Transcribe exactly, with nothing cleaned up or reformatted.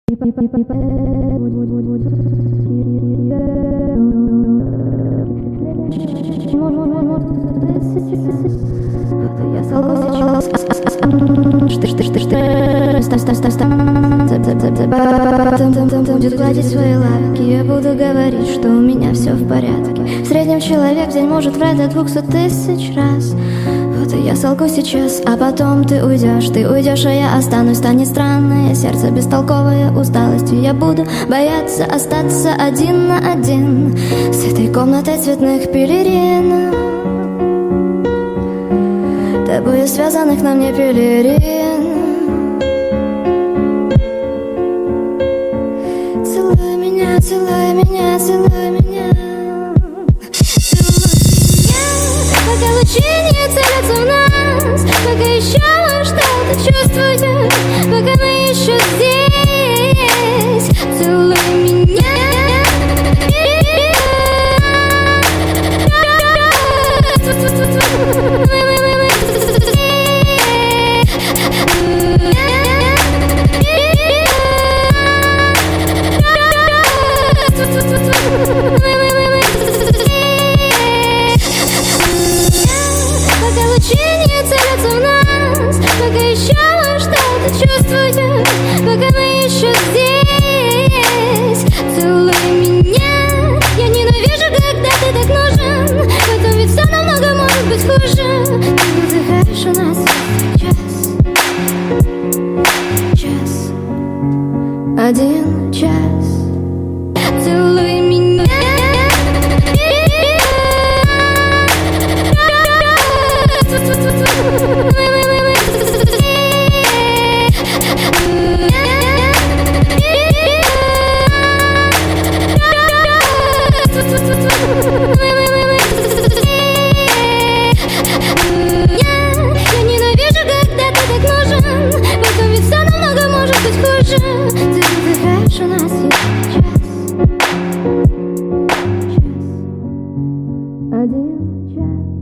Я солгу сейчас. Будет гладить свои лапки, я буду говорить, что у меня все в порядке. В среднем человек в день может врать до двухсот тысяч раз. Вот и я солгу сейчас, а потом ты уйдешь. Ты уйдешь, а я останусь. Станет странное сердце, бестолковая усталость. И я буду бояться остаться один на один с этой комнатой цветных пелерин, тобою связанных на мне пелерин. Целуй меня, целуй меня, целуй меня. Пока лучи не целятся в нас, пока еще что-то чувствую, пока мы еще здесь. Целуй меня. Чувствую, пока мы еще здесь. Целуй меня. Я ненавижу, когда ты так нужен. Потом ведь все намного может быть хуже. Ты вздыхаешь у нас час. Час. Один час. Целуй меня. Я ненавижу, когда ты так нужен. Потом ведь все намного может быть хуже. Ты вздыхаешь, у нас есть час. Час. Один час.